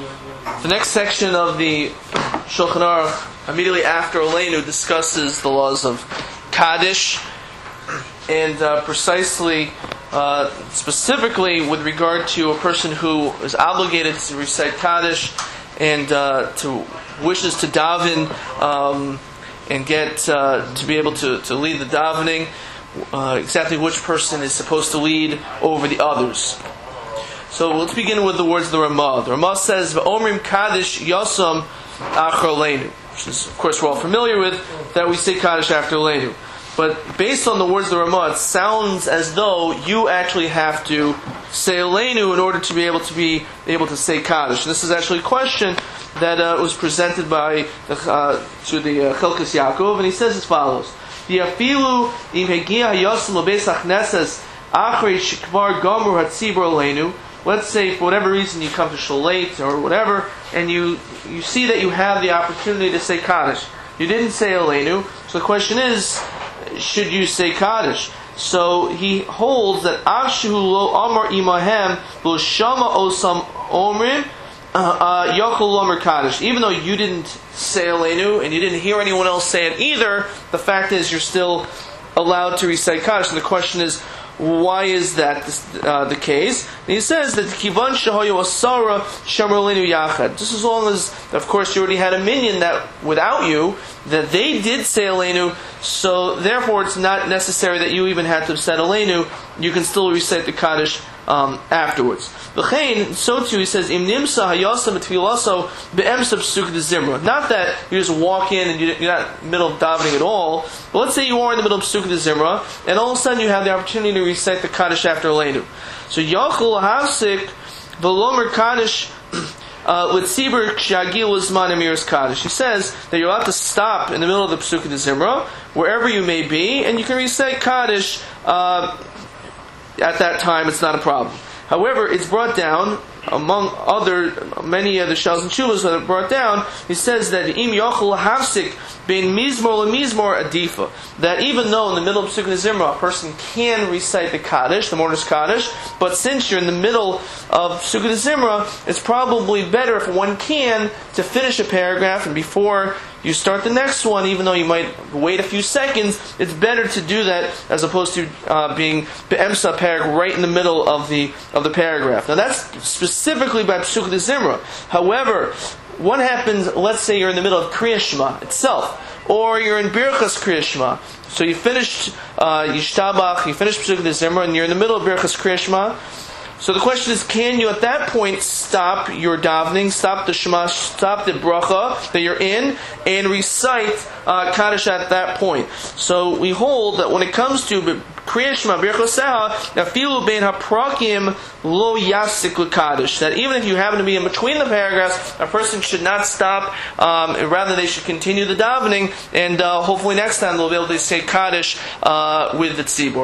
The next section of the Shulchan Aruch, immediately after Aleinu, discusses the laws of Kaddish, and specifically with regard to a person who is obligated to recite Kaddish and wishes to daven and get to be able to lead the davening, exactly which person is supposed to lead over the others. So let's begin with the words of the Ramah. The Ramah says, "V'omrim Kaddish Yosam Achar Aleinu," which is, of course, we're all familiar with, that we say Kaddish after Aleinu. But based on the words of the Ramah, it sounds as though you actually have to say Aleinu in order to be able to say Kaddish. And this is actually a question that was presented by to the Chilkas Yaakov, and he says as follows: "V'afilu im hegia Yosam l'beis hachneses achrei shekvar gamur hatzibur Aleinu." Let's say for whatever reason you come to shul late or whatever, and you see that you have the opportunity to say Kaddish. You didn't say Aleinu, so the question is, should you say Kaddish? So he holds that Ashu lo amar imahem lo shama osam omrim yachol lomer Kaddish. Even though you didn't say Aleinu and you didn't hear anyone else say it either, the fact is you're still allowed to recite Kaddish. And the question is, why is that the case? And he says that kivan shahoyu asara shamar aleinu yachad. Just as long as, of course, you already had a minion that without you that they did say aleinu, so therefore it's not necessary that you even had to say aleinu. You can still recite the Kaddish afterwards. V'chein, so too, he says, Im nimsa hayasam etfilaso be'emsa p'suk d'zimra. Not that you just walk in and you're not in the middle of davening at all, but let's say you are in the middle of p'suk d'zimra, and all of a sudden you have the opportunity to recite the Kaddish after Aleinu. So yachol hafsik v'lomer Kaddish l'tzibur k'shagil l'zman emiras Kaddish. He says that you're allowed to stop in the middle of the p'suk d'zimra, wherever you may be, and you can recite Kaddish at that time. It's not a problem. However, it's brought down, among many other shals and shuvas that are brought down, he says that im yachol hafsik bein mizmor lemizmor adifa, that even though in the middle of P'suk Zimra a person can recite the Kaddish, the morning's Kaddish, but since you're in the middle of P'suk Zimra, it's probably better if one can to finish a paragraph, and before you start the next one, even though you might wait a few seconds, it's better to do that as opposed to being be'emsa parag right in the middle of the paragraph. Now that's specifically by P'suk Zimra. However, what happens, let's say you're in the middle of Kriya Shema itself, or you're in Birchas Kriya Shema. So you finished Yishtabach, you finished P'suk Zimra, and you're in the middle of Birchas Kriya Shema. So the question is, can you at that point stop your davening, stop the Shema, stop the bracha that you're in, and recite Kaddish at that point? So we hold that when it comes to Kriya Shema, Birchoseha, afilu bein haprakim lo yasik l'Kaddish, that even if you happen to be in between the paragraphs, a person should not stop, rather they should continue the davening, and hopefully next time they'll be able to say Kaddish with the tzibur.